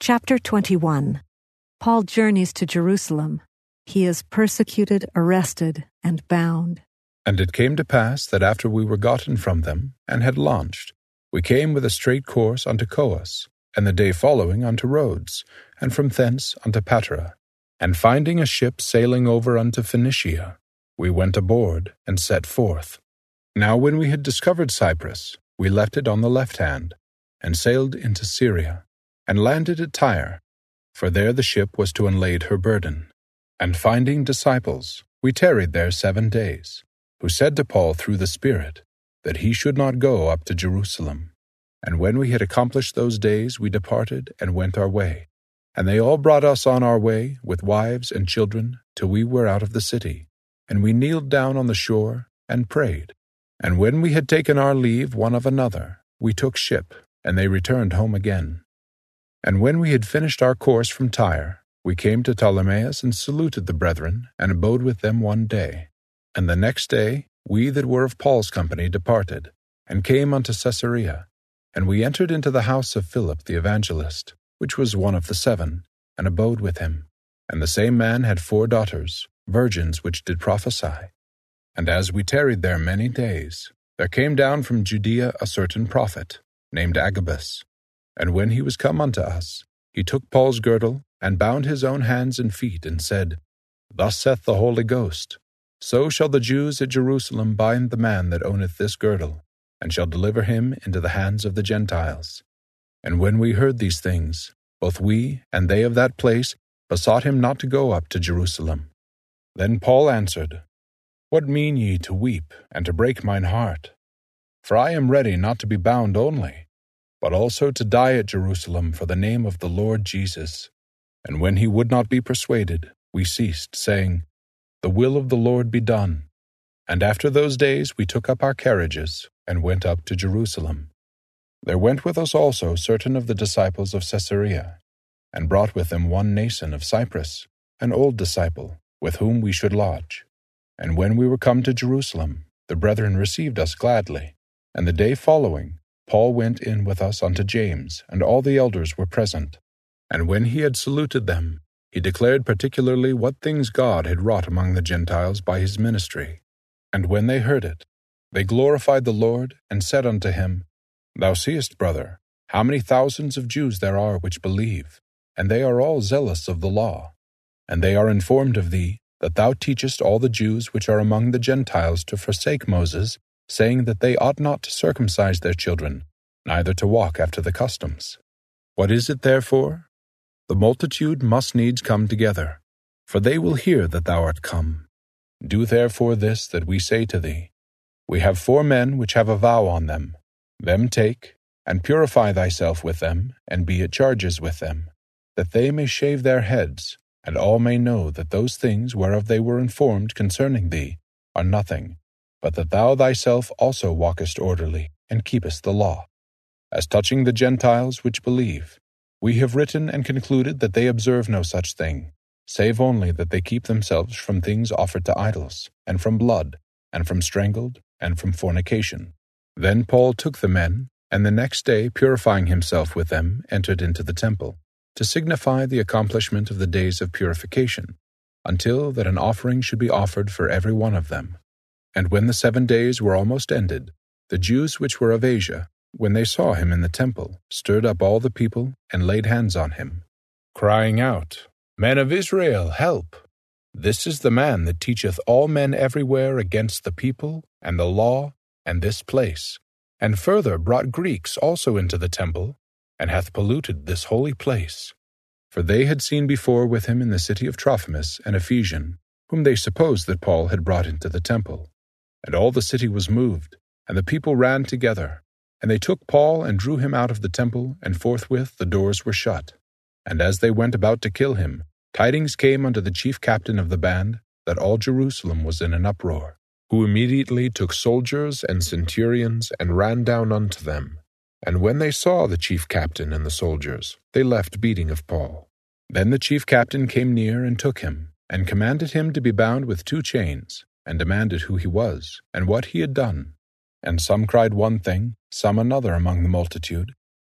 Chapter 21. Paul journeys to Jerusalem. He is persecuted, arrested, and bound. And it came to pass that after we were gotten from them, and had launched, we came with a straight course unto Coos, and the day following unto Rhodes, and from thence unto Patara. And finding a ship sailing over unto Phoenicia, we went aboard, and set forth. Now when we had discovered Cyprus, we left it on the left hand, and sailed into Syria, and landed at Tyre, for there the ship was to unlade her burden. And finding disciples, we tarried there 7 days, who said to Paul through the Spirit, that he should not go up to Jerusalem. And when we had accomplished those days, we departed and went our way. And they all brought us on our way, with wives and children, till we were out of the city. And we kneeled down on the shore, and prayed. And when we had taken our leave one of another, we took ship, and they returned home again. And when we had finished our course from Tyre, we came to Ptolemais and saluted the brethren, and abode with them 1 day. And the next day we that were of Paul's company departed, and came unto Caesarea. And we entered into the house of Philip the evangelist, which was one of the 7, and abode with him. And the same man had 4 daughters, virgins which did prophesy. And as we tarried there many days, there came down from Judea a certain prophet, named Agabus. And when he was come unto us, he took Paul's girdle, and bound his own hands and feet, and said, Thus saith the Holy Ghost, So shall the Jews at Jerusalem bind the man that owneth this girdle, and shall deliver him into the hands of the Gentiles. And when we heard these things, both we and they of that place besought him not to go up to Jerusalem. Then Paul answered, What mean ye to weep, and to break mine heart? For I am ready not to be bound only, but also to die at Jerusalem for the name of the Lord Jesus. And when he would not be persuaded, we ceased, saying, The will of the Lord be done. And after those days we took up our carriages, and went up to Jerusalem. There went with us also certain of the disciples of Caesarea, and brought with them one Nason of Cyprus, an old disciple, with whom we should lodge. And when we were come to Jerusalem, the brethren received us gladly. And the day following, Paul went in with us unto James, and all the elders were present. And when he had saluted them, he declared particularly what things God had wrought among the Gentiles by his ministry. And when they heard it, they glorified the Lord, and said unto him, Thou seest, brother, how many thousands of Jews there are which believe, and they are all zealous of the law. And they are informed of thee, that thou teachest all the Jews which are among the Gentiles to forsake Moses, saying that they ought not to circumcise their children, neither to walk after the customs. What is it therefore? The multitude must needs come together, for they will hear that thou art come. Do therefore this that we say to thee. We have 4 men which have a vow on them. Them take, and purify thyself with them, and be at charges with them, that they may shave their heads, and all may know that those things whereof they were informed concerning thee are nothing, but that thou thyself also walkest orderly, and keepest the law. As touching the Gentiles which believe, we have written and concluded that they observe no such thing, save only that they keep themselves from things offered to idols, and from blood, and from strangled, and from fornication. Then Paul took the men, and the next day, purifying himself with them, entered into the temple, to signify the accomplishment of the days of purification, until that an offering should be offered for every one of them. And when the 7 days were almost ended, the Jews which were of Asia, when they saw him in the temple, stirred up all the people, and laid hands on him, crying out, Men of Israel, help! This is the man that teacheth all men everywhere against the people, and the law, and this place, and further brought Greeks also into the temple, and hath polluted this holy place. For they had seen before with him in the city of Trophimus an Ephesian, whom they supposed that Paul had brought into the temple. And all the city was moved, and the people ran together. And they took Paul and drew him out of the temple, and forthwith the doors were shut. And as they went about to kill him, tidings came unto the chief captain of the band that all Jerusalem was in an uproar, who immediately took soldiers and centurions and ran down unto them. And when they saw the chief captain and the soldiers, they left beating of Paul. Then the chief captain came near and took him, and commanded him to be bound with 2 chains, and demanded who he was, and what he had done. And some cried one thing, some another among the multitude.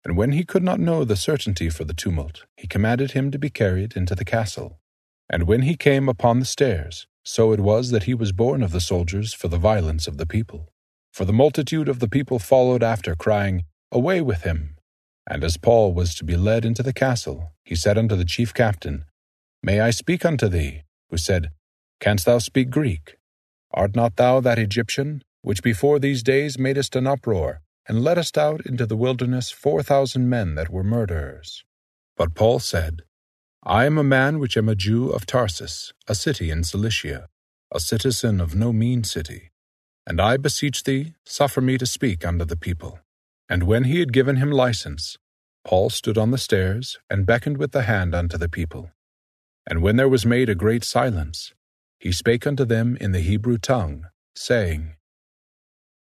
And when he could not know the certainty for the tumult, he commanded him to be carried into the castle. And when he came upon the stairs, so it was that he was borne of the soldiers for the violence of the people. For the multitude of the people followed after, crying, Away with him! And as Paul was to be led into the castle, he said unto the chief captain, May I speak unto thee? Who said, Canst thou speak Greek? Art not thou that Egyptian, which before these days madest an uproar, and leddest out into the wilderness 4,000 men that were murderers? But Paul said, I am a man which am a Jew of Tarsus, a city in Cilicia, a citizen of no mean city. And I beseech thee, suffer me to speak unto the people. And when he had given him license, Paul stood on the stairs, and beckoned with the hand unto the people. And when there was made a great silence, he spake unto them in the Hebrew tongue, saying,